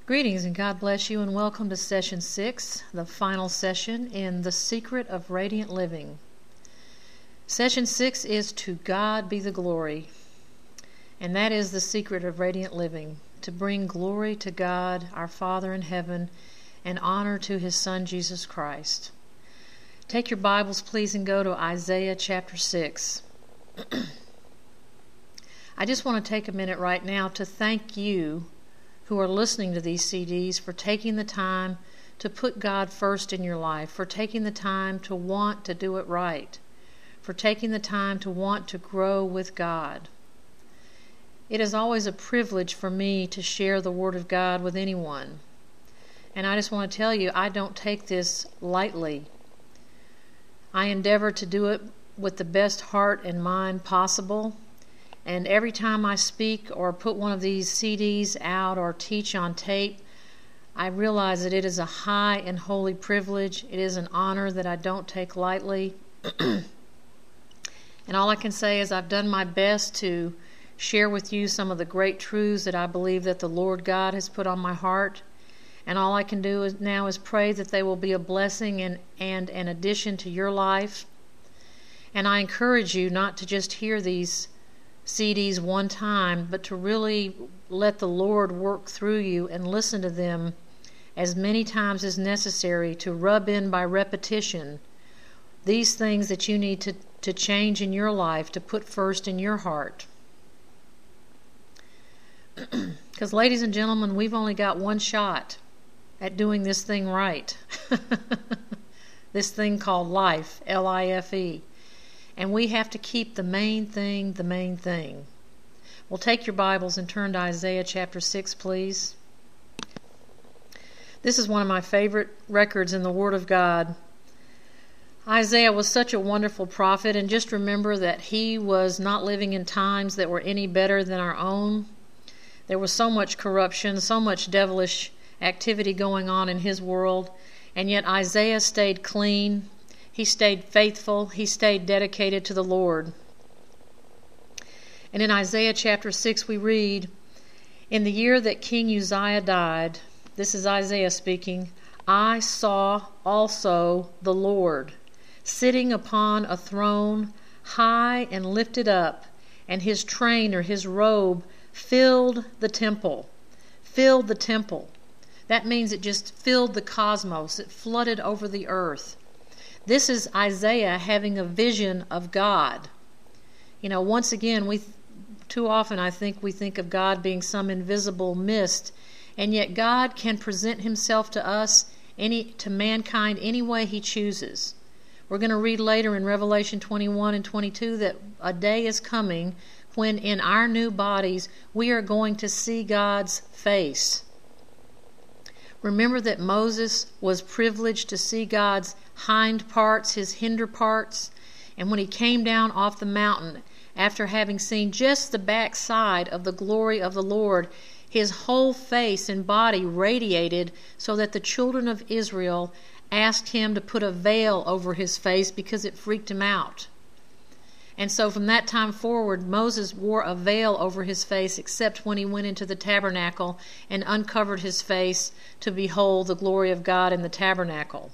Greetings and God bless you and welcome to Session 6, the final session in The Secret of Radiant Living. Session 6 is To God Be the Glory, and that is the secret of radiant living, to bring glory to God, our Father in heaven, and honor to His Son, Jesus Christ. Take your Bibles, please, and go to Isaiah chapter 6. I just want to take a minute right now to thank you who are listening to these CDs for taking the time to put God first in your life, for taking the time to want to do it right, for taking the time to want to grow with God. It is always a privilege for me to share the Word of God with anyone. And I just want to tell you, I don't take this lightly. I endeavor to do it with the best heart and mind possible. And every time I speak or put one of these CDs out or teach on tape, I realize that it is a high and holy privilege. It is an honor that I don't take lightly. And all I can say is I've done my best to share with you some of the great truths that I believe that the Lord God has put on my heart. And all I can do now is pray that they will be a blessing and an addition to your life. And I encourage you not to just hear these CDs one time, but to really let the Lord work through you and listen to them as many times as necessary to rub in by repetition these things that you need to change in your life, to put first in your heart. Because, ladies and gentlemen, we've only got one shot at doing this thing right. This thing called life, L-I-F-E. And we have to keep the main thing the main thing. Well, take your Bibles and turn to Isaiah chapter 6, please. This is one of my favorite records in the Word of God. Isaiah was such a wonderful prophet, and just remember that he was not living in times that were any better than our own. There was so much corruption, so much devilish activity going on in his world, and yet Isaiah stayed clean. He stayed faithful. He stayed dedicated to the Lord. And in Isaiah chapter 6 we read, "In the year that King Uzziah died," this is Isaiah speaking, "I saw also the Lord sitting upon a throne high and lifted up, and his train," or his robe, filled the temple. Filled the temple. That means it just filled the cosmos. It flooded over the earth. This is Isaiah having a vision of God. You know, once again, too often I think we think of God being some invisible mist, and yet God can present himself to us, to mankind, any way he chooses. We're going to read later in Revelation 21 and 22 that a day is coming when in our new bodies we are going to see God's face. Remember that Moses was privileged to see God's hind parts, his hinder parts, and when he came down off the mountain, after having seen just the backside of the glory of the Lord, his whole face and body radiated so that the children of Israel asked him to put a veil over his face because it freaked him out. And so from that time forward, Moses wore a veil over his face except when he went into the tabernacle and uncovered his face to behold the glory of God in the tabernacle.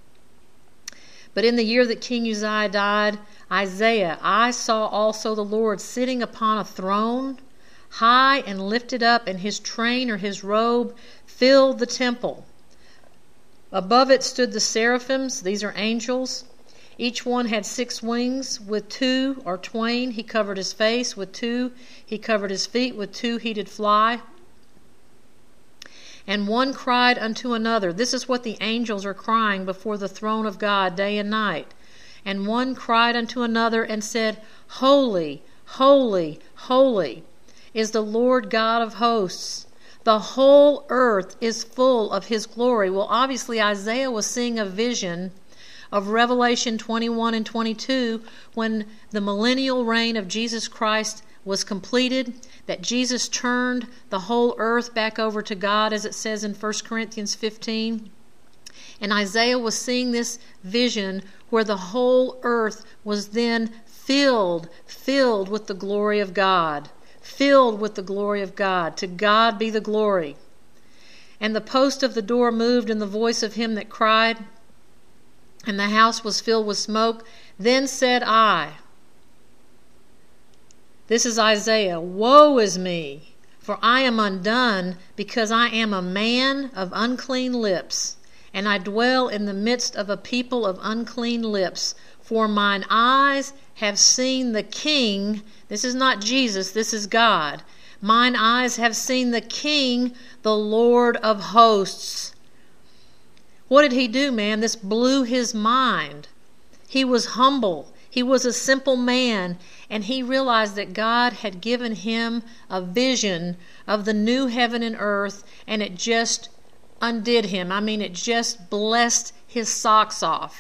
But in the year that King Uzziah died, Isaiah, "I saw also the Lord sitting upon a throne, high and lifted up, and his train," or his robe, "filled the temple. Above it stood the seraphims," these are angels. "Each one had 6 wings. With 2 or twain he covered his face. With 2 he covered his feet. With 2 he did fly. And one cried unto another." This is what the angels are crying before the throne of God day and night. "And one cried unto another and said, Holy, holy, holy is the Lord God of hosts. The whole earth is full of his glory." Well, obviously Isaiah was seeing a vision of Revelation 21 and 22 when the millennial reign of Jesus Christ was completed, that Jesus turned the whole earth back over to God, as it says in 1 Corinthians 15. And Isaiah was seeing this vision where the whole earth was then filled with the glory of God. Filled with the glory of God. To God be the glory. And the post of the door moved in the voice of him that cried, and the house was filled with smoke. Then said I," this is Isaiah, "Woe is me, for I am undone, because I am a man of unclean lips, and I dwell in the midst of a people of unclean lips. For mine eyes have seen the King." This is not Jesus, this is God. "Mine eyes have seen the King, the Lord of hosts." What did he do, man? This blew his mind. He was humble. He was a simple man, and he realized that God had given him a vision of the new heaven and earth, and it just undid him. I mean, it just blessed his socks off.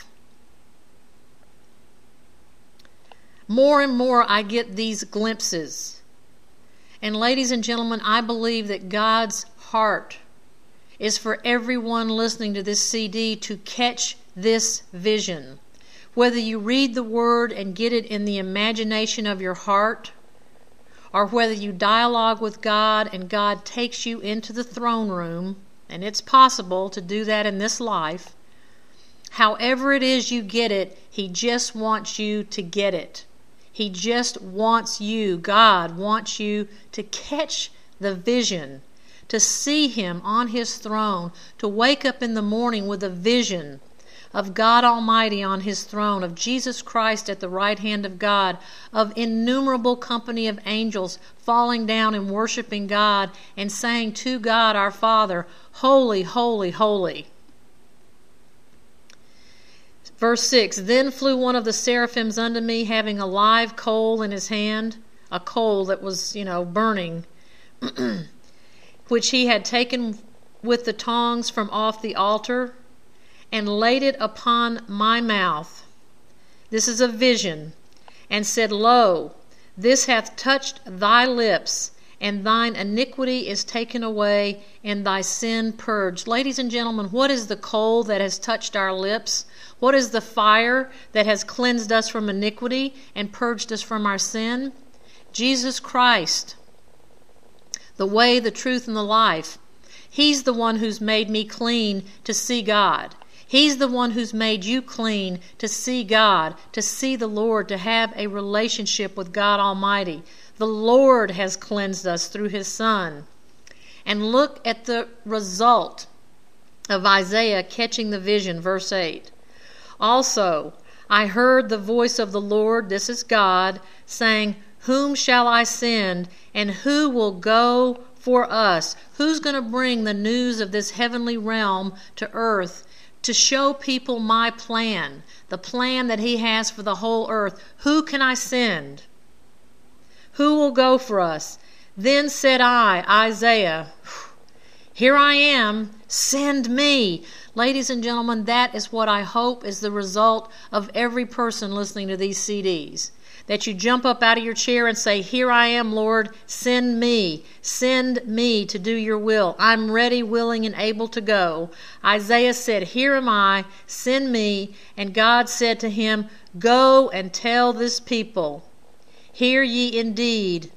More and more I get these glimpses. And ladies and gentlemen, I believe that God's heart is for everyone listening to this CD to catch this vision. Whether you read the Word and get it in the imagination of your heart, or whether you dialogue with God and God takes you into the throne room, and it's possible to do that in this life, however it is you get it, He just wants you to get it. He just wants you, God wants you to catch the vision, to see Him on His throne, to wake up in the morning with a vision of God Almighty on His throne, of Jesus Christ at the right hand of God, of innumerable company of angels falling down and worshiping God and saying to God our Father, "Holy, holy, holy." Verse 6, "Then flew one of the seraphims unto me, having a live coal in his hand," a coal that was, burning, "which he had taken with the tongs from off the altar, and laid it upon my mouth." This is a vision. "And said, Lo, this hath touched thy lips, and thine iniquity is taken away, and thy sin purged." Ladies and gentlemen, what is the coal that has touched our lips? What is the fire that has cleansed us from iniquity and purged us from our sin? Jesus Christ, the way, the truth, and the life. He's the one who's made me clean to see God. He's the one who's made you clean to see God, to see the Lord, to have a relationship with God Almighty. The Lord has cleansed us through His Son. And look at the result of Isaiah catching the vision, verse 8. "Also, I heard the voice of the Lord," this is God, "saying, Whom shall I send, and who will go for us?" Who's going to bring the news of this heavenly realm to earth to show people my plan, the plan that He has for the whole earth? Who can I send? Who will go for us? "Then said I," Isaiah, "Here I am, send me." Ladies and gentlemen, that is what I hope is the result of every person listening to these CDs. That you jump up out of your chair and say, "Here I am, Lord, send me. Send me to do your will. I'm ready, willing, and able to go." Isaiah said, "Here am I, send me." And God said to him, "Go and tell this people, hear ye indeed,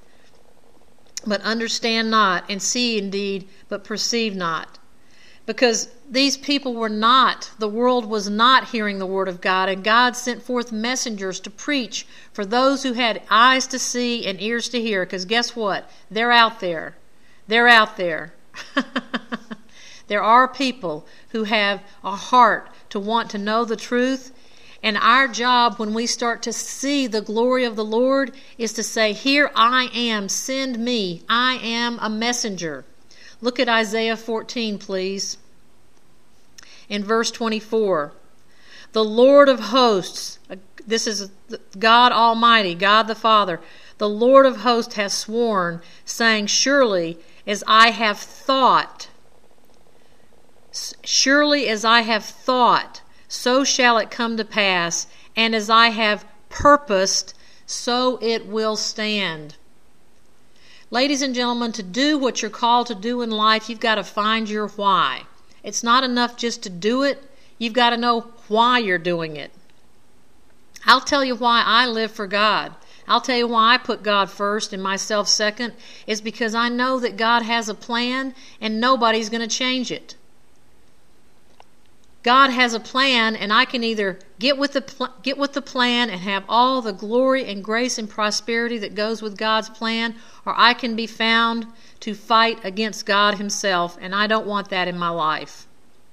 but understand not, and see indeed, but perceive not." Because these people were not, the world was not hearing the Word of God, and God sent forth messengers to preach for those who had eyes to see and ears to hear. Because guess what? They're out there. They're out there. There are people who have a heart to want to know the truth. And our job when we start to see the glory of the Lord is to say, "Here I am, send me. I am a messenger." Look at Isaiah 14, please. In verse 24, "The Lord of hosts," this is God Almighty, God the Father, "the Lord of hosts hath sworn, saying, Surely as I have thought, so shall it come to pass, and as I have purposed, so it will stand." Ladies and gentlemen, to do what you're called to do in life, you've got to find your why. It's not enough just to do it. You've got to know why you're doing it. I'll tell you why I live for God. I'll tell you why I put God first and myself second, is because I know that God has a plan and nobody's going to change it. God has a plan, and I can either get with the plan and have all the glory and grace and prosperity that goes with God's plan, or I can be found to fight against God himself, and I don't want that in my life.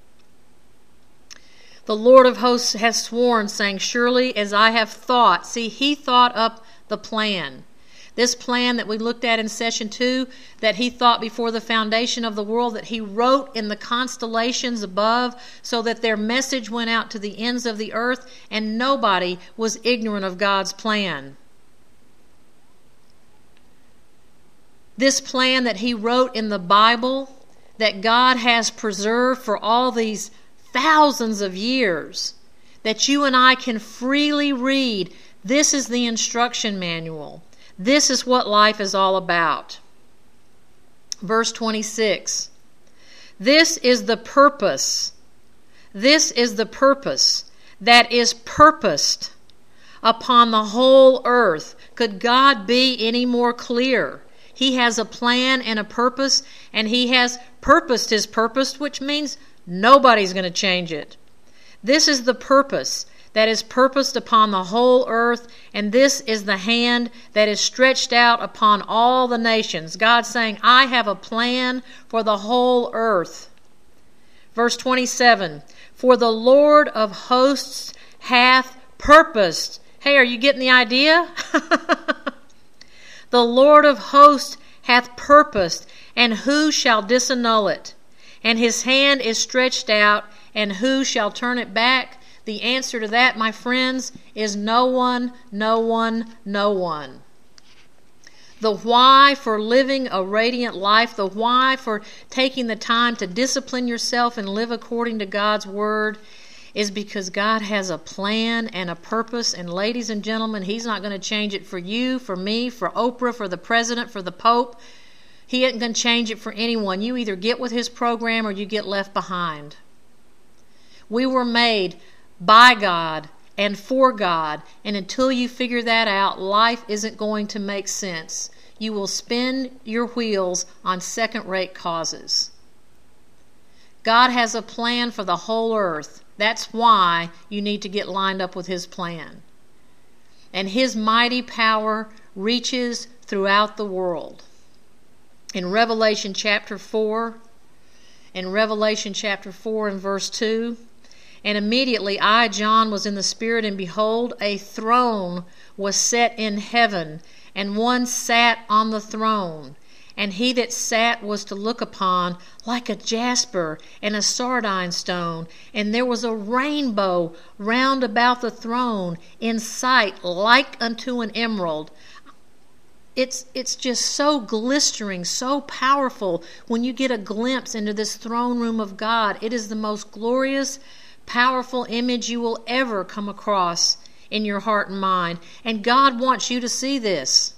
The Lord of hosts has sworn, saying, surely as I have thought. See, he thought up the plan. This plan that we looked at in session 2, that he thought before the foundation of the world, that he wrote in the constellations above so that their message went out to the ends of the earth, and nobody was ignorant of God's plan. This plan that he wrote in the Bible, that God has preserved for all these thousands of years, that you and I can freely read, this is the instruction manual. This is what life is all about. Verse 26. This is the purpose. This is the purpose that is purposed upon the whole earth. Could God be any more clear? He has a plan and a purpose, and he has purposed his purpose, which means nobody's going to change it. This is the purpose that is purposed upon the whole earth, and this is the hand that is stretched out upon all the nations. God saying, I have a plan for the whole earth. Verse 27, for the Lord of hosts hath purposed. Hey, are you getting the idea? The Lord of hosts hath purposed, and who shall disannul it? And his hand is stretched out, and who shall turn it back? The answer to that, my friends, is no one, no one, no one. The why for living a radiant life, the why for taking the time to discipline yourself and live according to God's word, is because God has a plan and a purpose. And ladies and gentlemen, he's not going to change it for you, for me, for Oprah, for the president, for the Pope. He isn't going to change it for anyone. You either get with his program or you get left behind. We were made by God and for God, and until you figure that out, life isn't going to make sense. You will spin your wheels on second-rate causes. God has a plan for the whole earth. That's why you need to get lined up with his plan. And his mighty power reaches throughout the world. In Revelation chapter 4 and verse 2, and immediately I, John, was in the Spirit, and behold, a throne was set in heaven, and one sat on the throne. And he that sat was to look upon like a jasper and a sardine stone. And there was a rainbow round about the throne, in sight like unto an emerald. It's just so glistering, so powerful when you get a glimpse into this throne room of God. It is the most glorious, powerful image you will ever come across in your heart and mind. And God wants you to see this.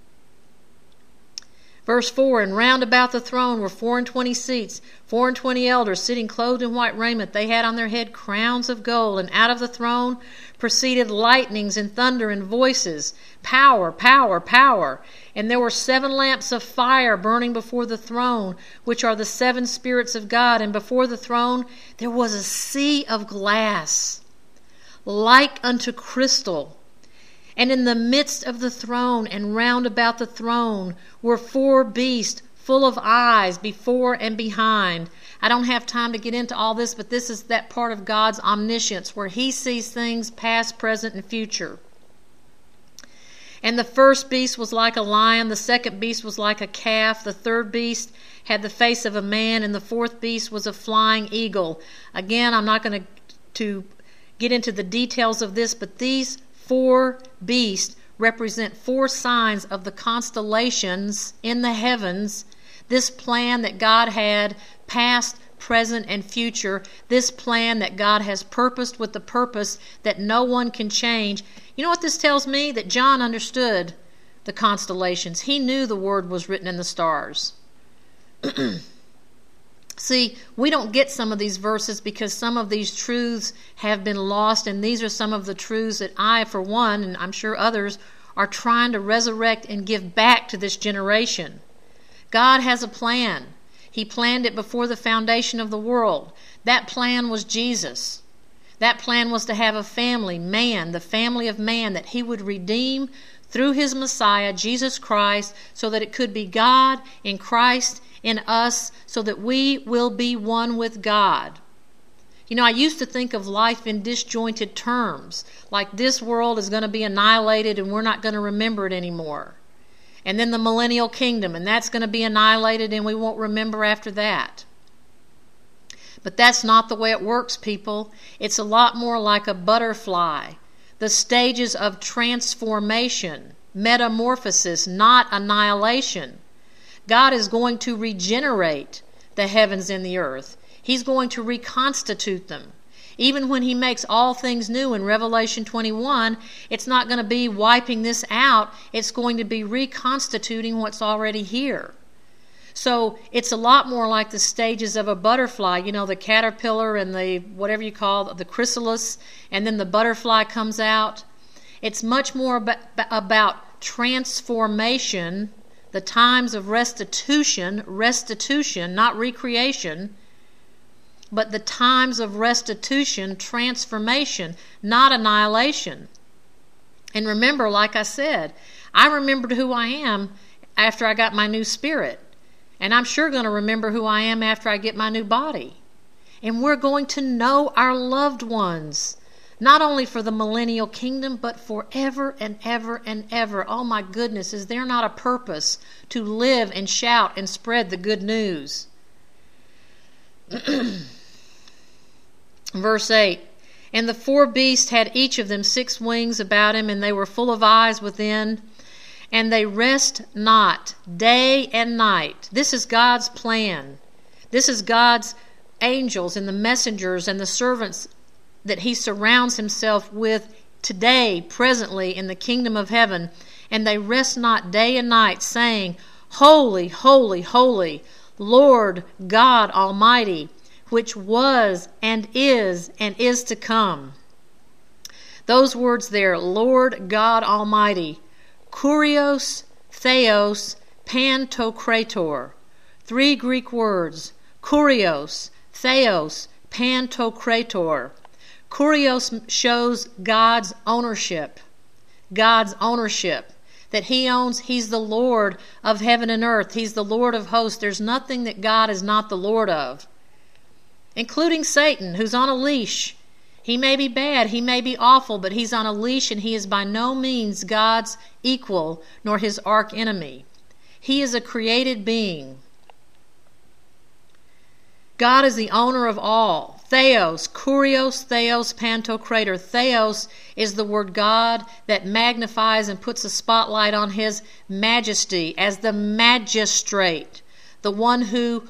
Verse 4, and round about the throne were 24 seats, 24 elders sitting clothed in white raiment. They had on their head crowns of gold, and out of the throne proceeded lightnings and thunder and voices. Power, power, power. And there were 7 lamps of fire burning before the throne, which are the 7 spirits of God. And before the throne there was a sea of glass, like unto crystal. And in the midst of the throne and round about the throne were 4 beasts full of eyes before and behind. I don't have time to get into all this, but this is that part of God's omniscience where he sees things past, present, and future. And the first beast was like a lion, the second beast was like a calf, the third beast had the face of a man, and the fourth beast was a flying eagle. Again, I'm not going to get into the details of this, but these 4 beasts represent 4 signs of the constellations in the heavens. This plan that God had, past, present, and future. This plan that God has purposed with the purpose that no one can change. You know what this tells me? That John understood the constellations. He knew the word was written in the stars. See, we don't get some of these verses because some of these truths have been lost, and these are some of the truths that I, for one, and I'm sure others, are trying to resurrect and give back to this generation. God has a plan. He planned it before the foundation of the world. That plan was Jesus. That plan was to have a family, man, the family of man, that he would redeem through his Messiah, Jesus Christ, so that it could be God in Christ in us, so that we will be one with God. You know, I used to think of life in disjointed terms, like this world is going to be annihilated and we're not going to remember it anymore. And then the millennial kingdom, and that's going to be annihilated and we won't remember after that. But that's not the way it works, people. It's a lot more like a butterfly. The stages of transformation, metamorphosis, not annihilation. God is going to regenerate the heavens and the earth. He's going to reconstitute them. Even when he makes all things new in Revelation 21, it's not going to be wiping this out. It's going to be reconstituting what's already here. So it's a lot more like the stages of a butterfly. You know, the caterpillar and the whatever you call the chrysalis, and then the butterfly comes out. It's much more about transformation, the times of restitution, not recreation, but the times of restitution, transformation, not annihilation. And remember, like I said, I remembered who I am after I got my new spirit. And I'm sure going to remember who I am after I get my new body. And we're going to know our loved ones, not only for the millennial kingdom, but forever and ever and ever. Oh my goodness, is there not a purpose to live and shout and spread the good news? Verse 8, and the four beasts had each of them 6 wings about him, and they were full of eyes within, and they rest not day and night. This is God's plan. This is God's angels and the messengers and the servants that he surrounds himself with today, presently, in the kingdom of heaven. And they rest not day and night, saying, Holy, holy, holy, Lord God Almighty, which was and is to come. Those words there, Lord God Almighty, Kurios, Theos, Pantokrator. 3 Greek words, Kurios, Theos, Pantokrator. Kurios shows God's ownership. God's ownership. That he owns, he's the Lord of heaven and earth. He's the Lord of hosts. There's nothing that God is not the Lord of. Including Satan, who's on a leash. He may be bad, he may be awful, but he's on a leash, and he is by no means God's equal, nor his arch enemy. He is a created being. God is the owner of all. Theos, Kurios, Theos, Pantokrator. Theos is the word God that magnifies and puts a spotlight on his majesty as the magistrate, the one who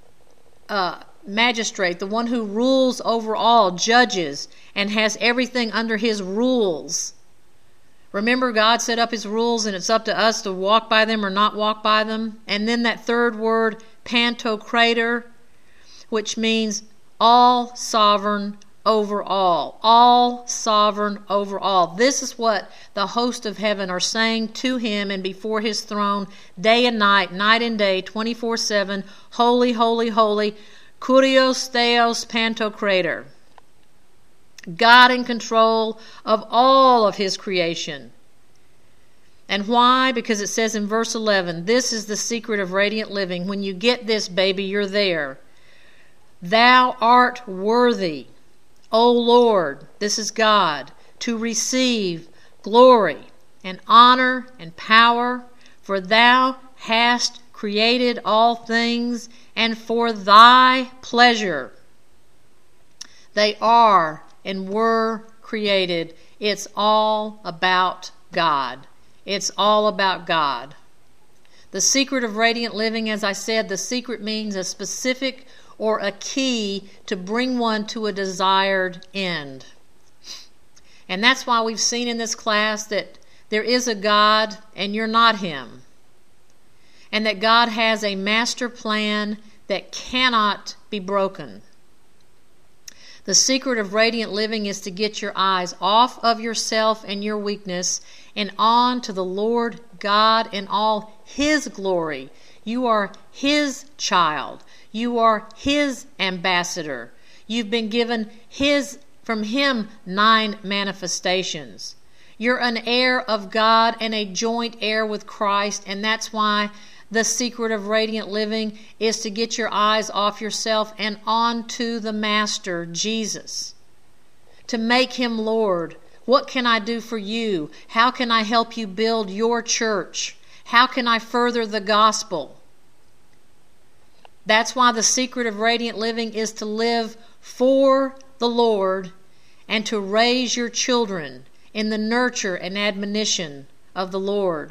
the one who rules over all, judges, and has everything under his rules. Remember, God set up his rules, and it's up to us to walk by them or not walk by them. And then that third word, Pantokrator, which means all sovereign over all. All sovereign over all. This is what the host of heaven are saying to him and before his throne, day and night and day, 24/7, holy, holy, holy, Kurios, Theos, Pantokrator. God in control of all of his creation. And why? Because it says in verse 11, this is the secret of radiant living. When you get this, baby, you're there. Thou art worthy, O Lord, this is God, to receive glory and honor and power, for thou hast created all things, and for thy pleasure they are and were created. It's all about God. It's all about God. The secret of radiant living, as I said, the secret means a specific or a key to bring one to a desired end. And that's why we've seen in this class that there is a God and you're not him. And that God has a master plan that cannot be broken. The secret of radiant living is to get your eyes off of yourself and your weakness and on to the Lord God and all His glory. You are His child. You are His ambassador. You've been given from Him 9 manifestations. You're an heir of God and a joint heir with Christ, and that's why the secret of radiant living is to get your eyes off yourself and onto the Master, Jesus. To make Him Lord. What can I do for you? How can I help you build your church? How can I further the gospel? That's why the secret of radiant living is to live for the Lord and to raise your children in the nurture and admonition of the Lord.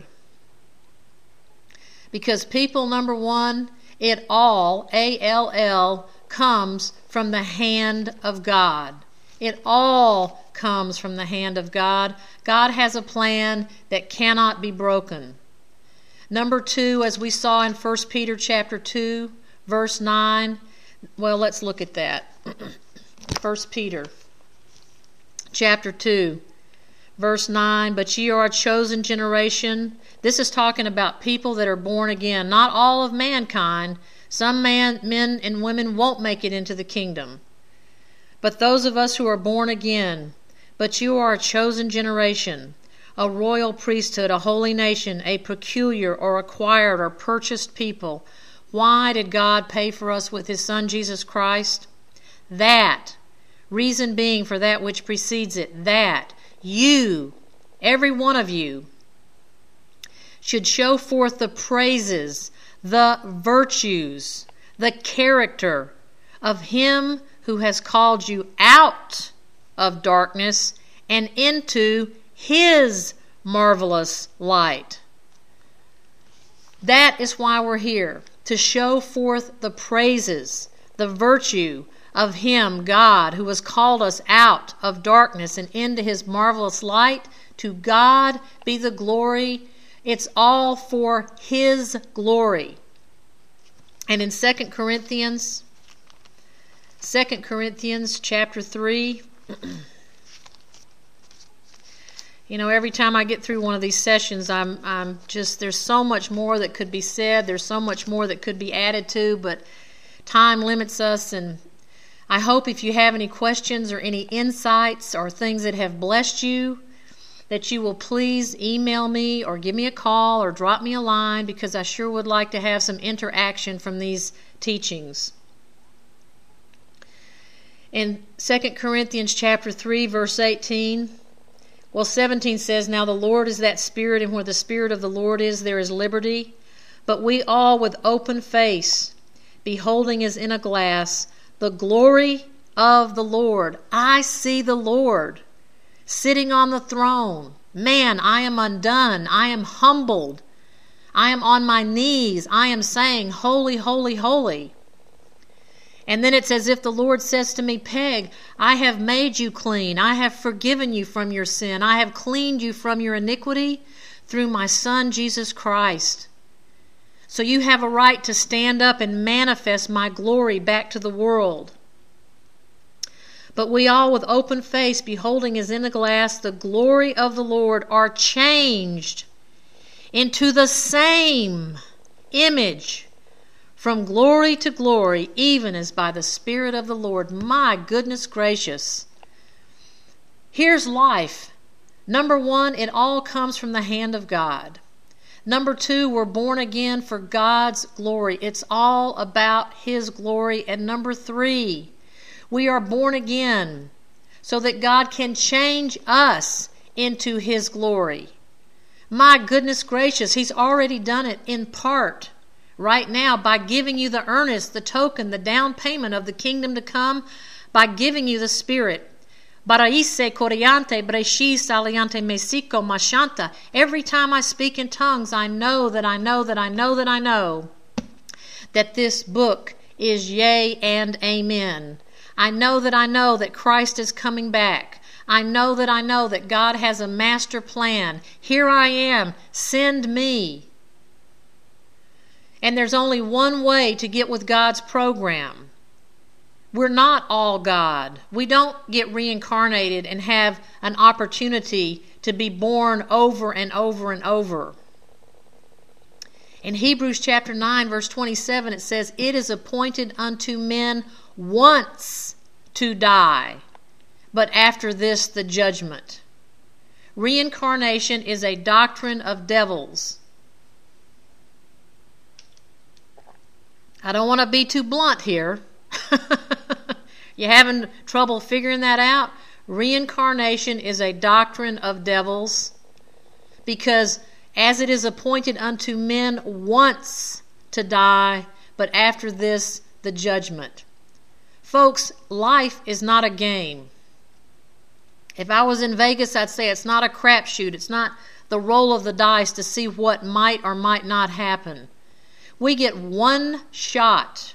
Because people, number one, it all, A-L-L, comes from the hand of God. It all comes from the hand of God. God has a plan that cannot be broken. Number 2, as we saw in 1 Peter chapter 2, verse 9, well, let's look at that. 1 Peter chapter 2, verse 9, but ye are a chosen generation. This is talking about people that are born again. Not all of mankind. Some men and women won't make it into the kingdom. But those of us who are born again, but you are a chosen generation, a royal priesthood, a holy nation, a peculiar or acquired or purchased people. Why did God pay for us with His Son Jesus Christ? That, reason being for that which precedes it, that you, every one of you, should show forth the praises, the virtues, the character of Him who has called you out of darkness and into His marvelous light. That is why we're here, to show forth the praises, the virtue of Him, God, who has called us out of darkness and into His marvelous light. To God be the glory. It's all for His glory. And in 2 Corinthians chapter 3, every time I get through one of these sessions, I'm just, there's so much more that could be said. There's so much more that could be added to, but time limits us. And I hope if you have any questions or any insights or things that have blessed you, that you will please email me or give me a call or drop me a line, because I sure would like to have some interaction from these teachings. In 2 Corinthians chapter 3, verse 18, 17 says, now the Lord is that Spirit, and where the Spirit of the Lord is, there is liberty. But we all with open face, beholding as in a glass, the glory of the Lord. I see the Lord sitting on the throne. Man, I am undone. I am humbled. I am on my knees. I am saying, holy, holy, holy. And then it's as if the Lord says to me, Peg, I have made you clean. I have forgiven you from your sin. I have cleaned you from your iniquity through my Son, Jesus Christ. So you have a right to stand up and manifest my glory back to the world. But we all with open face, beholding as in a glass the glory of the Lord, are changed into the same image from glory to glory, even as by the Spirit of the Lord. My goodness gracious. Here's life. Number 1, it all comes from the hand of God. Number 2, we're born again for God's glory. It's all about His glory. And number 3, we are born again so that God can change us into His glory. My goodness gracious, He's already done it in part right now by giving you the earnest, the token, the down payment of the kingdom to come, by giving you the Spirit. Baraise coriante breshi saliante mesico mashanta. Every time I speak in tongues, I know that this book is yea and amen. I know that Christ is coming back. I know that God has a master plan. Here I am, send me. And there's only one way to get with God's program. We're not all God. We don't get reincarnated and have an opportunity to be born over and over and over. In Hebrews chapter 9, verse 27, it says, "It is appointed unto men once to die, but after this the judgment." Reincarnation is a doctrine of devils. I don't want to be too blunt here. You having trouble figuring that out? Reincarnation is a doctrine of devils, because as it is appointed unto men once to die, but after this the judgment. Folks, life is not a game. If I was in Vegas, I'd say it's not a crapshoot. It's not the roll of the dice to see what might or might not happen. We get one shot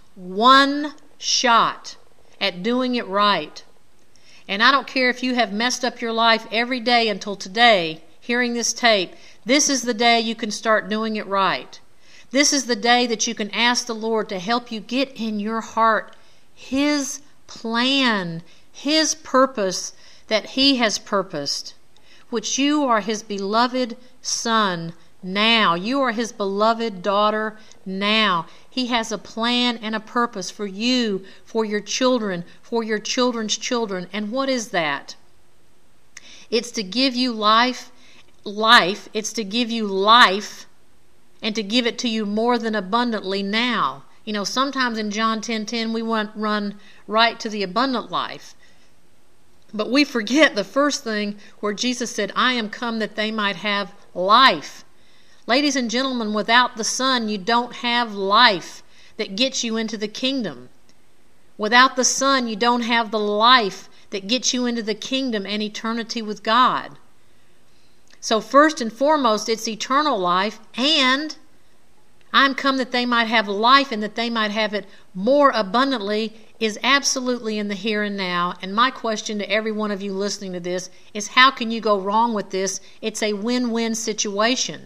at doing it right. And I don't care if you have messed up your life every day until today, hearing this tape, this is the day you can start doing it right. This is the day that you can ask the Lord to help you get in your heart His plan, His purpose that He has purposed, which you are His beloved son now. You are His beloved daughter now. He has a plan and a purpose for you, for your children, for your children's children. And what is that? It's to give you life. It's to give you life and to give it to you more than abundantly now. You know, sometimes in John 10:10 we run right to the abundant life. But we forget the first thing where Jesus said, "I am come that they might have life." Ladies and gentlemen, without the Son, you don't have life that gets you into the kingdom. Without the Son, you don't have the life that gets you into the kingdom and eternity with God. So first and foremost, it's eternal life, and I'm come that they might have life and that they might have it more abundantly is absolutely in the here and now. And my question to every one of you listening to this is, how can you go wrong with this? It's a win-win situation.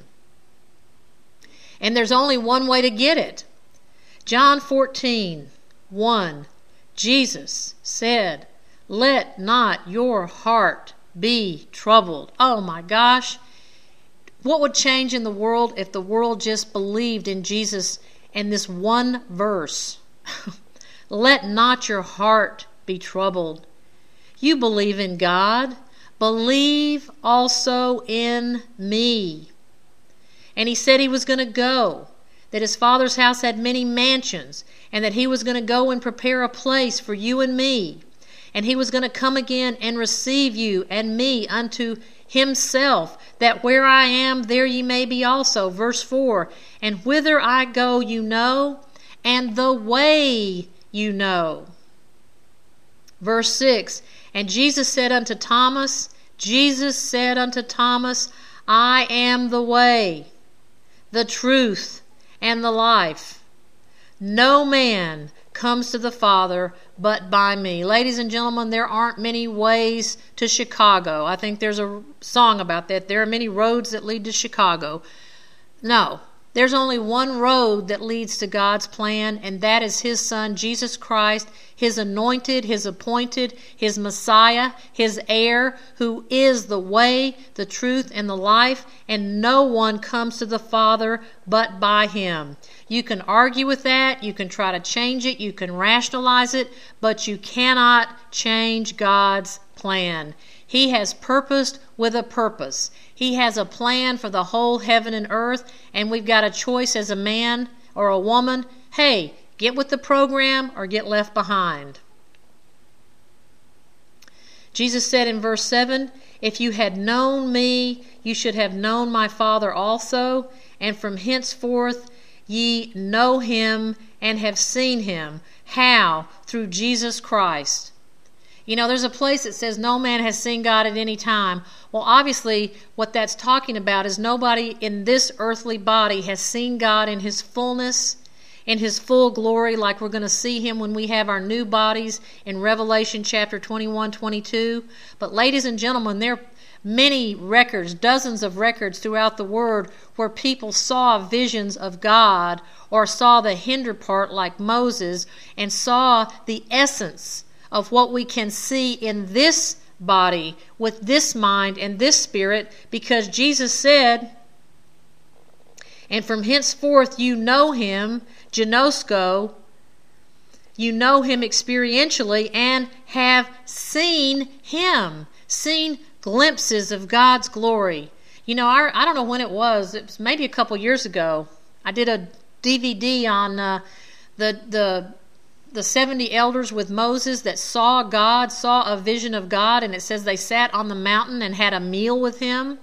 And there's only one way to get it. John 14:1, Jesus said, "Let not your heart be troubled." Oh my gosh. What would change in the world if the world just believed in Jesus and this one verse? Let not your heart be troubled. You believe in God. Believe also in me. And He said He was going to go, that His Father's house had many mansions, and that He was going to go and prepare a place for you and me. And He was going to come again and receive you and me unto Himself, that where I am, there ye may be also. Verse 4, and whither I go you know, and the way you know. Verse 6, and Jesus said unto Thomas, I am the way, the truth, and the life. No man comes to the Father but by me. Ladies and gentlemen, there aren't many ways to Chicago. I think there's a song about that. There are many roads that lead to Chicago. No, there's only one road that leads to God's plan, and that is His Son, Jesus Christ, His anointed, His appointed, His Messiah, His heir, who is the way, the truth, and the life, and no one comes to the Father but by Him. You can argue with that, you can try to change it, you can rationalize it, but you cannot change God's plan. He has purposed with a purpose. He has a plan for the whole heaven and earth, and we've got a choice as a man or a woman. Hey, get with the program or get left behind. Jesus said in verse 7, if you had known me, you should have known my Father also, and from henceforth ye know Him and have seen Him. How? Through Jesus Christ. You know, there's a place that says no man has seen God at any time. Well, obviously, what that's talking about is nobody in this earthly body has seen God in His fullness, in His full glory, like we're going to see Him when we have our new bodies in Revelation chapter 21, 22. But ladies and gentlemen, there are many records, dozens of records throughout the Word where people saw visions of God or saw the hinder part like Moses and saw the essence of what we can see in this body with this mind and this spirit, because Jesus said, and from henceforth you know him, ginosko, you know him experientially and have seen him, seen glimpses of God's glory. You know, I don't know when it was maybe a couple years ago. I did a DVD on the 70 elders with Moses that saw God, saw a vision of God, and it says they sat on the mountain and had a meal with him.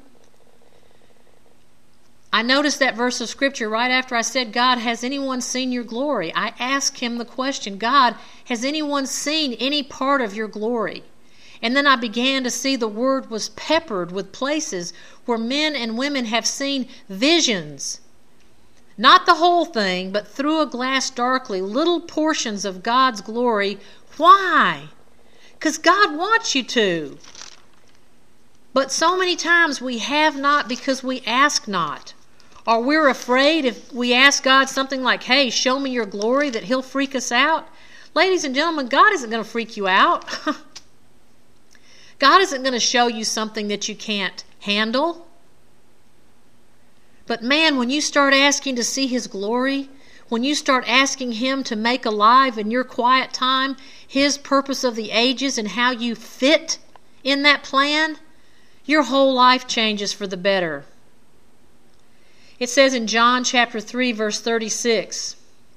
I noticed that verse of Scripture right after I said, God, has anyone seen your glory? I asked him the question, God, has anyone seen any part of your glory? And then I began to see the Word was peppered with places where men and women have seen visions. Not the whole thing, but through a glass darkly, little portions of God's glory. Why? Because God wants you to. But so many times we have not because we ask not. Or we're afraid if we ask God something like, hey, show me your glory, that he'll freak us out. Ladies and gentlemen, God isn't going to freak you out. God isn't going to show you something that you can't handle. But man, when you start asking to see his glory, when you start asking him to make alive in your quiet time his purpose of the ages and how you fit in that plan, your whole life changes for the better. It says in John chapter 3, verse 36.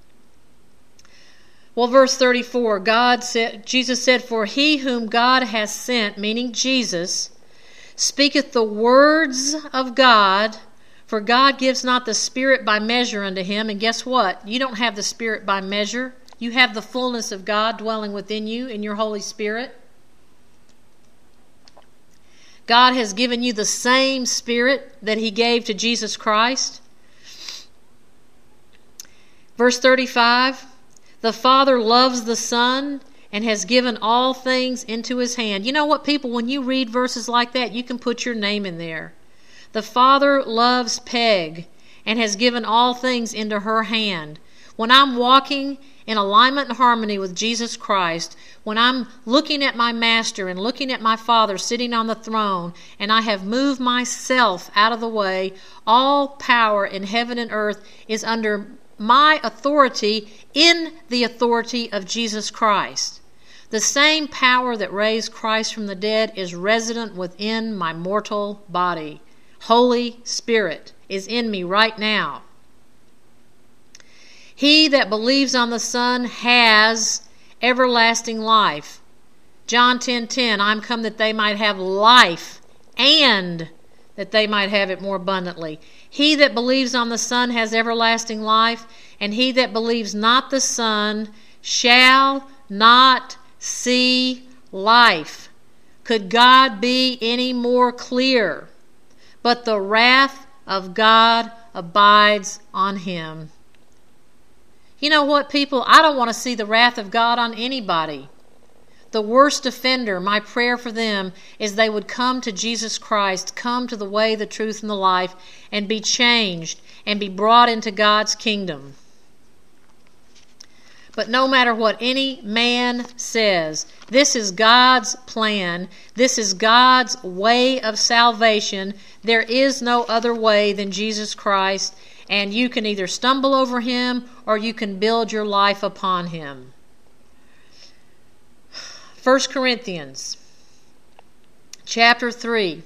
Well, verse 34, Jesus said, for he whom God has sent, meaning Jesus, speaketh the words of God, for God gives not the Spirit by measure unto him. And guess what? You don't have the Spirit by measure. You have the fullness of God dwelling within you in your Holy Spirit. God has given you the same Spirit that he gave to Jesus Christ. Verse 35, the Father loves the Son and has given all things into his hand. You know what, people, when you read verses like that, you can put your name in there. The Father loves Peg and has given all things into her hand. When I'm walking in alignment and harmony with Jesus Christ, when I'm looking at my Master and looking at my Father sitting on the throne, and I have moved myself out of the way, all power in heaven and earth is under my authority in the authority of Jesus Christ. The same power that raised Christ from the dead is resident within my mortal body. Holy Spirit is in me right now. He that believes on the Son has everlasting life. John 10:10, I'm come that they might have life, and that they might have it more abundantly. He that believes on the Son has everlasting life, and he that believes not the Son shall not see life. Could God be any more clear? But the wrath of God abides on him. You know what, people? I don't want to see the wrath of God on anybody. The worst offender, my prayer for them is they would come to Jesus Christ, come to the way, the truth, and the life, and be changed and be brought into God's kingdom. But no matter what any man says, this is God's plan. This is God's way of salvation. There is no other way than Jesus Christ, and you can either stumble over him or you can build your life upon him. 1 Corinthians chapter 3.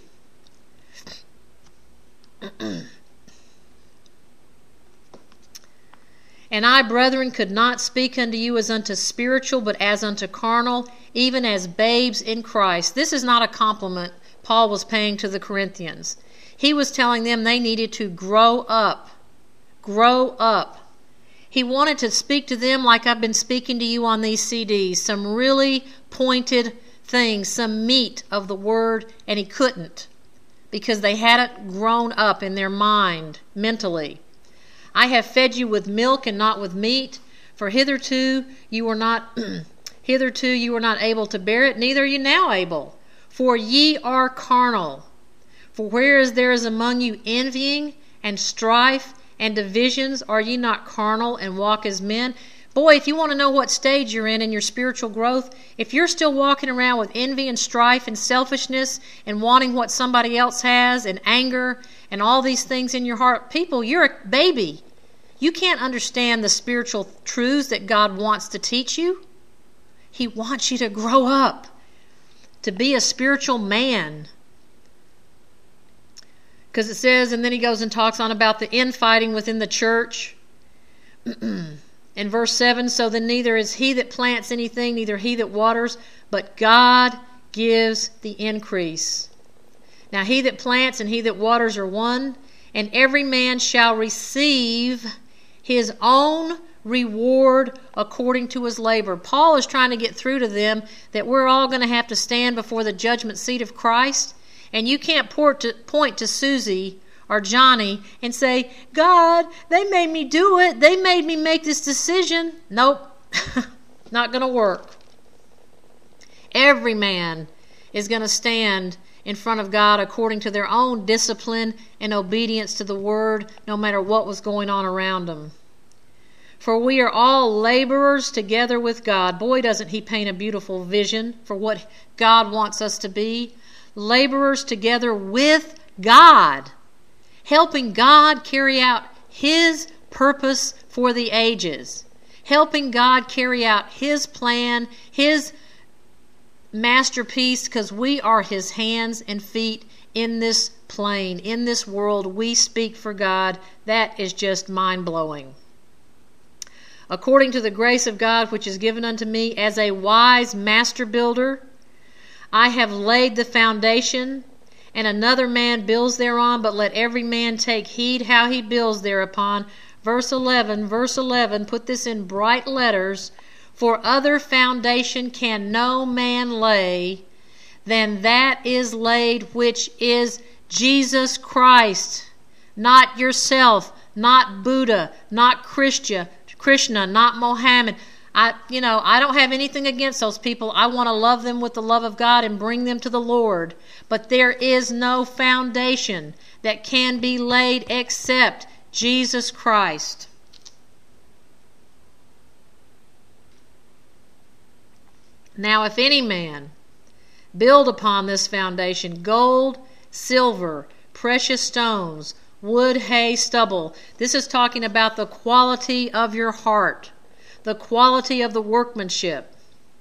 And I, brethren, could not speak unto you as unto spiritual, but as unto carnal, even as babes in Christ. This is not a compliment Paul was paying to the Corinthians. He was telling them they needed to grow up. Grow up. He wanted to speak to them like I've been speaking to you on these CDs, some really pointed things, some meat of the Word, and he couldn't because they hadn't grown up in their mind mentally. I have fed you with milk and not with meat, for hitherto you were not able to bear it, neither are you now able. For ye are carnal. For whereas there is among you envying and strife and divisions? Are ye not carnal and walk as men? Boy, if you want to know what stage you're in your spiritual growth, if you're still walking around with envy and strife and selfishness and wanting what somebody else has and anger and all these things in your heart, people, you're a baby. You can't understand the spiritual truths that God wants to teach you. He wants you to grow up, to be a spiritual man. Because it says, and then he goes and talks on about the infighting within the church. In verse 7, so then neither is he that plants anything, neither he that waters, but God gives the increase. Now he that plants and he that waters are one, and every man shall receive his own reward according to his labor. Paul is trying to get through to them that we're all going to have to stand before the judgment seat of Christ, and you can't point to Susie or Johnny and say, God, they made me do it. They made me make this decision. Nope, not going to work. Every man is going to stand in front of God according to their own discipline and obedience to the word, no matter what was going on around them. For we are all laborers together with God. Boy, doesn't he paint a beautiful vision for what God wants us to be. Laborers together with God, helping God carry out his purpose for the ages, helping God carry out his plan, his masterpiece, because we are his hands and feet in this plane, in this world. We speak for God. That is just mind-blowing. According to the grace of God which is given unto me as a wise master builder, I have laid the foundation, and another man builds thereon, but let every man take heed how he builds thereupon. Verse 11, put this in bright letters. For other foundation can no man lay than that is laid, which is Jesus Christ. Not yourself, not Buddha, not Krishna, not Mohammed. I don't have anything against those people. I want to love them with the love of God and bring them to the Lord. But there is no foundation that can be laid except Jesus Christ. Now, if any man build upon this foundation gold, silver, precious stones, wood, hay, stubble. This is talking about the quality of your heart, the quality of the workmanship.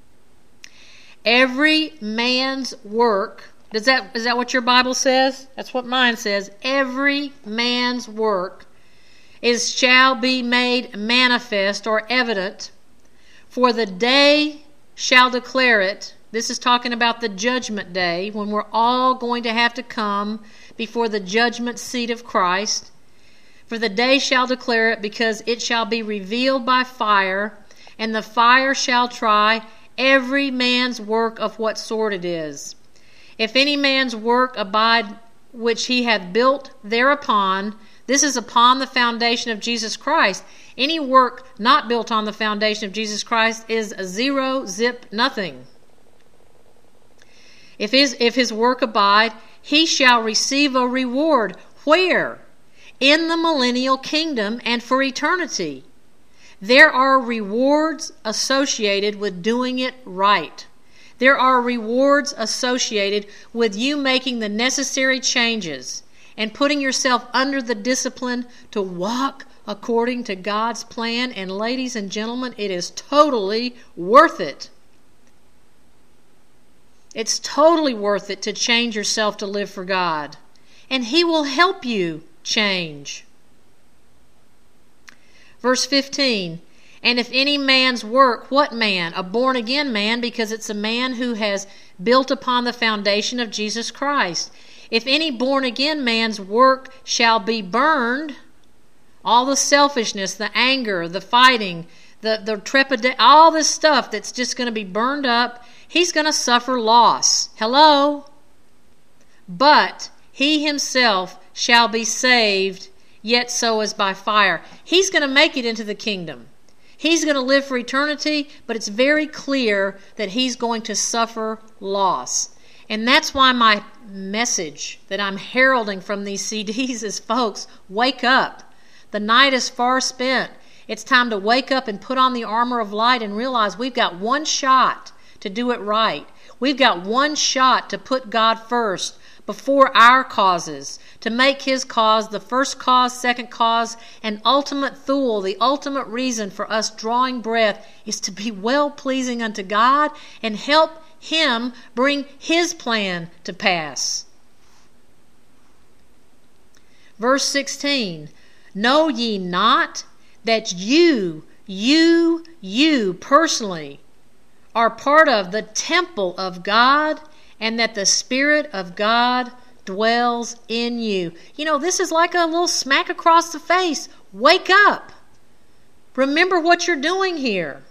Every man's work, is that what your Bible says? That's what mine says. Every man's work shall be made manifest or evident, for the day shall declare it. This is talking about the judgment day, when we're all going to have to come before the judgment seat of Christ. For the day shall declare it, because it shall be revealed by fire, and the fire shall try every man's work of what sort it is. If any man's work abide which he hath built thereupon, this is upon the foundation of Jesus Christ. Any work not built on the foundation of Jesus Christ is a zero, zip, nothing. If his work abide, he shall receive a reward. Where? In the millennial kingdom and for eternity. There are rewards associated with doing it right. There are rewards associated with you making the necessary changes and putting yourself under the discipline to walk according to God's plan. And ladies and gentlemen, it is totally worth it. It's totally worth it to change yourself to live for God. And he will help you change. Verse 15, and if any man's work, what man? A born-again man, because it's a man who has built upon the foundation of Jesus Christ. If any born-again man's work shall be burned, all the selfishness, the anger, the fighting, the trepidation, all this stuff that's just going to be burned up, he's going to suffer loss. Hello? But he himself shall be saved, yet so as by fire. He's going to make it into the kingdom. He's going to live for eternity, but it's very clear that he's going to suffer loss. And that's why my message that I'm heralding from these CDs is, folks, wake up. The night is far spent. It's time to wake up and put on the armor of light and realize we've got one shot to do it right. We've got one shot to put God first before our causes, to make His cause the first cause, second cause, and ultimate thule. The ultimate reason for us drawing breath is to be well-pleasing unto God and help Him bring His plan to pass. Verse 16, know ye not that you personally are part of the temple of God, and that the Spirit of God dwells in you. You know, this is like a little smack across the face. Wake up. Remember what you're doing here.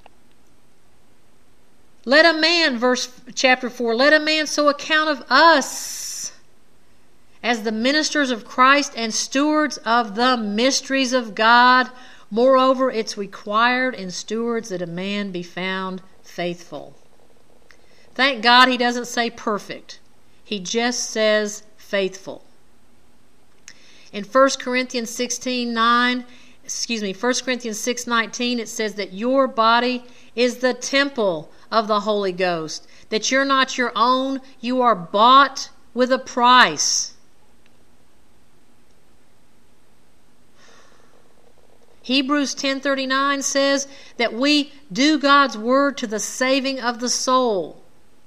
Let a man, chapter 4, let a man so account of us as the ministers of Christ and stewards of the mysteries of God. Moreover, it's required in stewards that a man be found faithful. Thank God He doesn't say perfect. He just says faithful. In 1 Corinthians 6:19, it says that your body is the temple of the Holy Ghost, that you're not your own, you are bought with a price. Hebrews 10:39 says that we do God's word to the saving of the soul.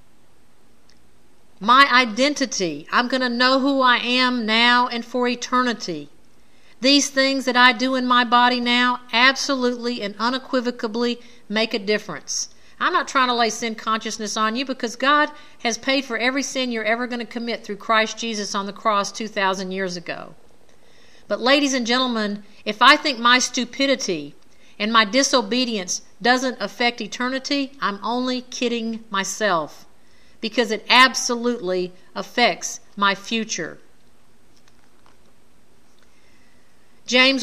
My identity, I'm going to know who I am now and for eternity. These things that I do in my body now absolutely and unequivocally make a difference. I'm not trying to lay sin consciousness on you, because God has paid for every sin you're ever going to commit through Christ Jesus on the cross 2,000 years ago. But ladies and gentlemen, if I think my stupidity and my disobedience doesn't affect eternity, I'm only kidding myself, because it absolutely affects my future. James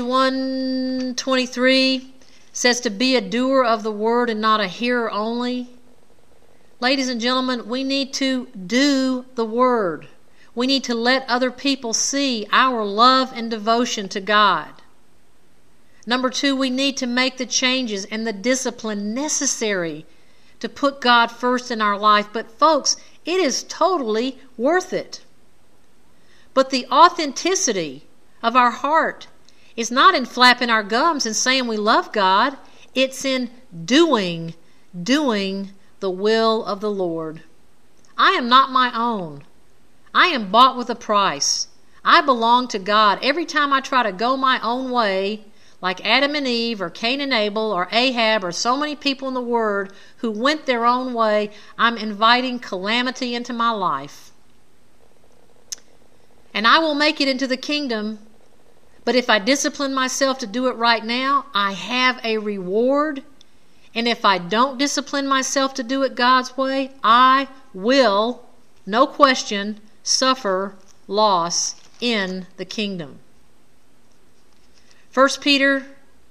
1:23 says to be a doer of the word and not a hearer only. Ladies and gentlemen, we need to do the word. We need to let other people see our love and devotion to God. Number 2, we need to make the changes and the discipline necessary to put God first in our life. But folks, it is totally worth it. But the authenticity of our heart is not in flapping our gums and saying we love God. It's in doing the will of the Lord. I am not my own. I am bought with a price. I belong to God. Every time I try to go my own way, like Adam and Eve or Cain and Abel or Ahab or so many people in the Word who went their own way, I'm inviting calamity into my life. And I will make it into the kingdom, but if I discipline myself to do it right now, I have a reward. And if I don't discipline myself to do it God's way, I will, no question, suffer loss in the kingdom. 1 Peter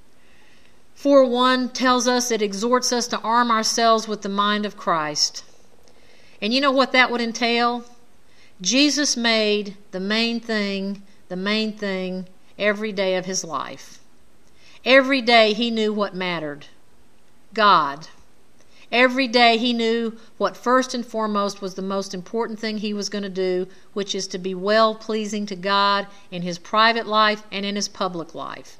4:1 tells us, it exhorts us to arm ourselves with the mind of Christ. And you know what that would entail? Jesus made the main thing every day of His life. Every day He knew what mattered. God. Every day He knew what first and foremost was the most important thing He was going to do, which is to be well-pleasing to God in His private life and in His public life.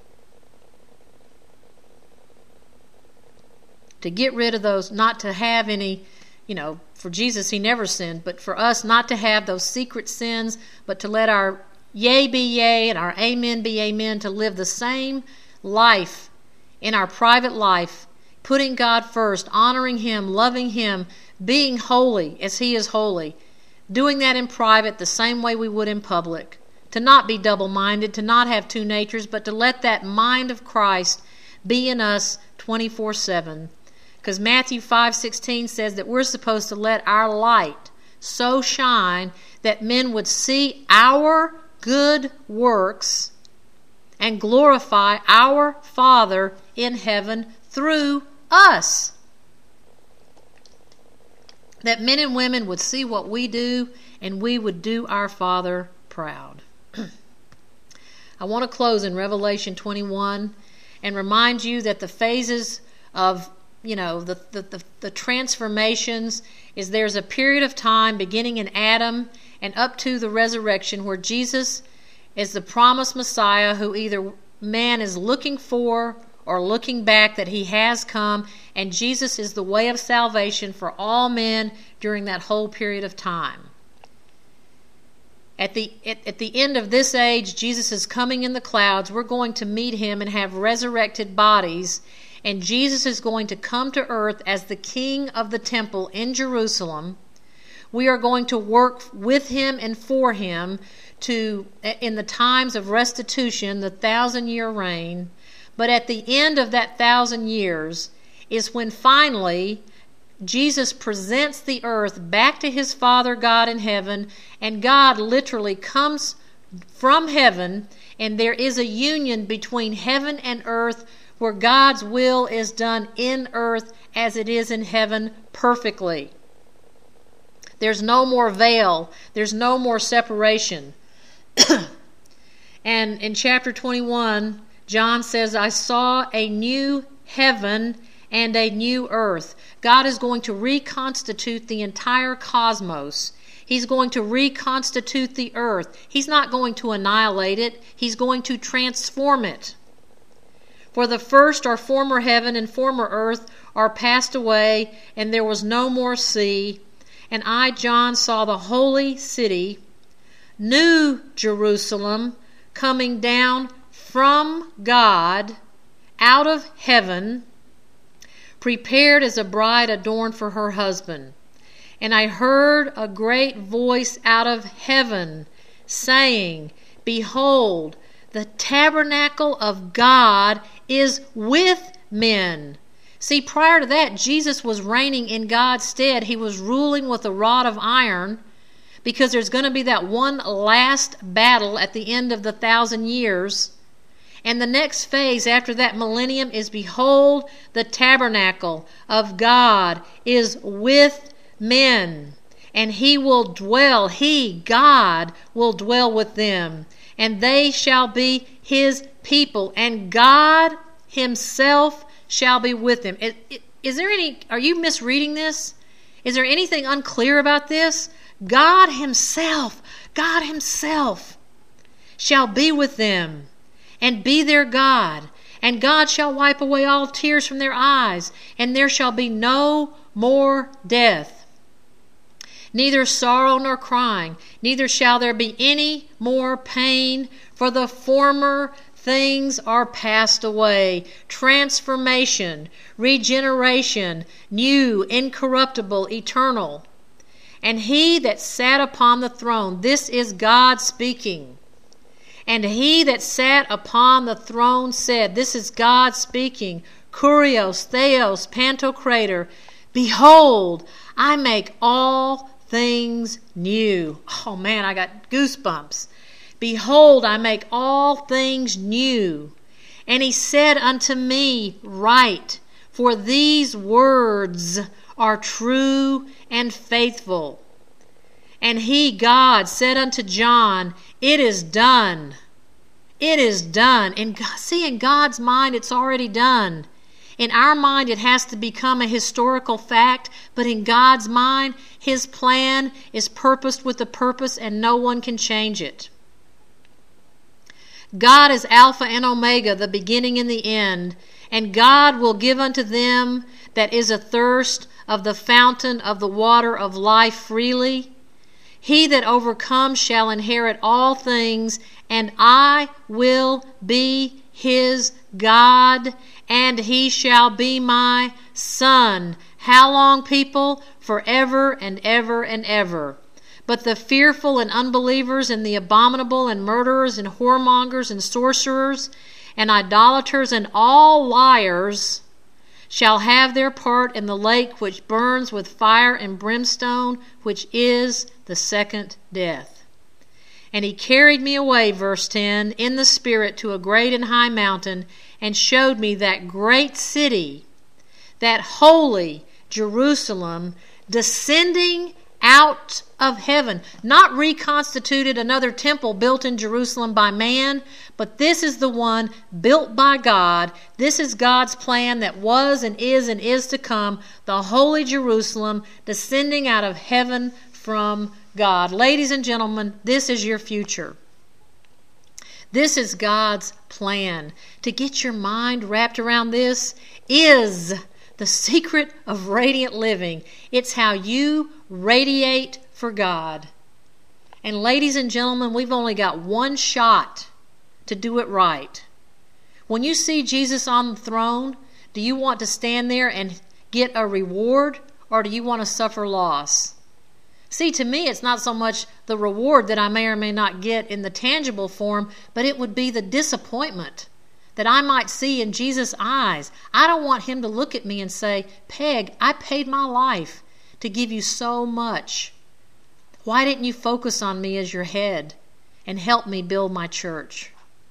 To get rid of those, not to have any, for Jesus He never sinned, but for us not to have those secret sins, but to let our yea be yea and our amen be amen, to live the same life in our private life, putting God first, honoring Him, loving Him, being holy as He is holy, doing that in private the same way we would in public, to not be double-minded, to not have two natures, but to let that mind of Christ be in us 24/7. Because Matthew 5:16 says that we're supposed to let our light so shine that men would see our good works and glorify our Father in heaven through us. That men and women would see what we do and we would do our Father proud. I want to close in Revelation 21 and remind you that the phases of, the transformations is there's a period of time beginning in Adam and up to the resurrection where Jesus is the promised Messiah who either man is looking for or looking back that he has come, and Jesus is the way of salvation for all men during that whole period of time. At the end of this age, Jesus is coming in the clouds. We're going to meet him and have resurrected bodies, and Jesus is going to come to earth as the King of the temple in Jerusalem. We are going to work with him and for him in the times of restitution, the 1,000-year reign. But at the end of that 1,000 years is when finally Jesus presents the earth back to his Father God in heaven, and God literally comes from heaven, and there is a union between heaven and earth where God's will is done in earth as it is in heaven perfectly. There's no more veil. There's no more separation. And in chapter 21, John says, I saw a new heaven and a new earth. God is going to reconstitute the entire cosmos. He's going to reconstitute the earth. He's not going to annihilate it. He's going to transform it. For the first or former heaven and former earth are passed away, and there was no more sea. And I, John, saw the holy city, New Jerusalem, coming down from God out of heaven, prepared as a bride adorned for her husband. And I heard a great voice out of heaven saying, Behold, the tabernacle of God is with men. See, prior to that, Jesus was reigning in God's stead. He was ruling with a rod of iron, because there's going to be that one last battle at the end of the 1,000 years. And the next phase after that millennium is, Behold, the tabernacle of God is with men, and he will dwell, God, will dwell with them, and they shall be his people, and God himself shall be with them. Are you misreading this? Is there anything unclear about this? God himself shall be with them and be their God. And God shall wipe away all tears from their eyes, and there shall be no more death, neither sorrow nor crying, neither shall there be any more pain, for the former things are passed away. Transformation, regeneration, new, incorruptible, eternal. And he that sat upon the throne, this is God speaking. And he that sat upon the throne said, this is God speaking, Kurios, Theos, Pantocrator, Behold, I make all things new. Oh man, I got goosebumps. Behold, I make all things new. And he said unto me, Write, for these words are true and faithful. And he, God, said unto John, It is done. It is done. And see, in God's mind, it's already done. In our mind, it has to become a historical fact, but in God's mind, his plan is purposed with a purpose, and no one can change it. God is Alpha and Omega, the beginning and the end, and God will give unto them that is athirst of the fountain of the water of life freely. He that overcomes shall inherit all things, and I will be his God, and he shall be my son. How long, people? Forever and ever and ever. But the fearful and unbelievers and the abominable and murderers and whoremongers and sorcerers and idolaters and all liars shall have their part in the lake which burns with fire and brimstone, which is the second death. And he carried me away, verse 10, in the Spirit to a great and high mountain, and showed me that great city, that holy Jerusalem, descending out of heaven. Not reconstituted another temple built in Jerusalem by man, but this is the one built by God. This is God's plan that was and is to come, the holy Jerusalem descending out of heaven from God. Ladies and gentlemen, this is your future. This is God's plan. To get your mind wrapped around this is the secret of radiant living. It's how you radiate for God. And ladies and gentlemen, we've only got one shot to do it right. When you see Jesus on the throne, do you want to stand there and get a reward, or do you want to suffer loss? See, to me, it's not so much the reward that I may or may not get in the tangible form, but it would be the disappointment that I might see in Jesus' eyes. I don't want him to look at me and say, Peg, I paid my life to give you so much. Why didn't you focus on me as your head and help me build my church?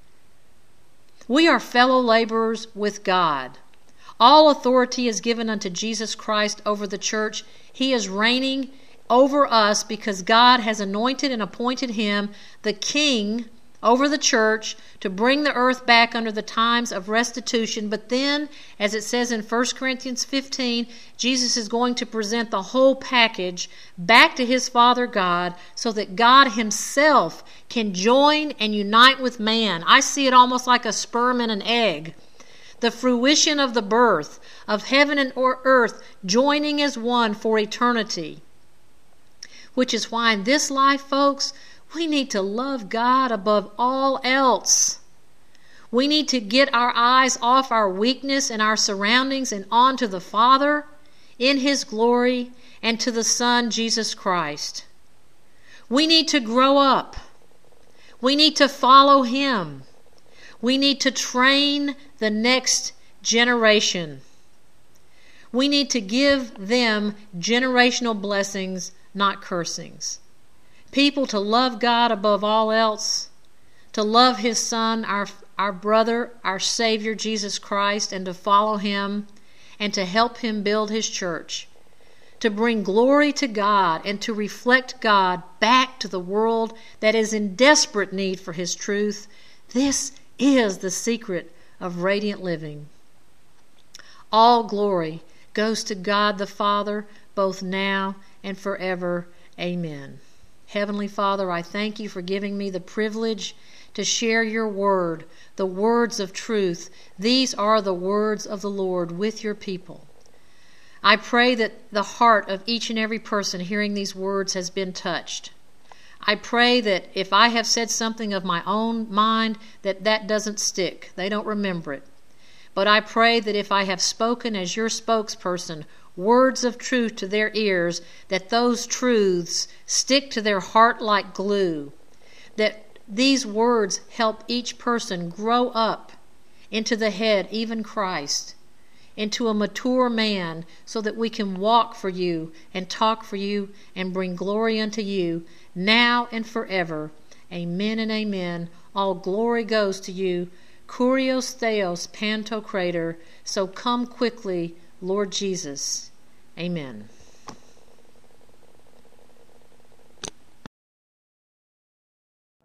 We are fellow laborers with God. All authority is given unto Jesus Christ over the church. He is reigning over us because God has anointed and appointed him the king over the church to bring the earth back under the times of restitution. But then, as it says in 1 Corinthians 15, Jesus is going to present the whole package back to his Father God so that God himself can join and unite with man. I see it almost like a sperm and an egg. The fruition of the birth of heaven and earth joining as one for eternity. Which is why in this life, folks, we need to love God above all else. We need to get our eyes off our weakness and our surroundings and on to the Father in his glory and to the Son, Jesus Christ. We need to grow up. We need to follow him. We need to train the next generation. We need to give them generational blessings, not cursings. People to love God above all else, to love his Son, our brother, our Savior, Jesus Christ, and to follow him and to help him build his church, to bring glory to God and to reflect God back to the world that is in desperate need for his truth. This is the secret of radiant living. All glory goes to God the Father, both now and forever. Amen. Heavenly Father, I thank you for giving me the privilege to share your word, the words of truth. These are the words of the Lord with your people. I pray that the heart of each and every person hearing these words has been touched. I pray that if I have said something of my own mind, that doesn't stick. They don't remember it. But I pray that if I have spoken as your spokesperson, words of truth to their ears, that those truths stick to their heart like glue, that these words help each person grow up into the head, even Christ, into a mature man, so that we can walk for you and talk for you and bring glory unto you now and forever. Amen and amen. All glory goes to you. Kurios Theos Pantocrator. So come quickly, Lord Jesus. Amen.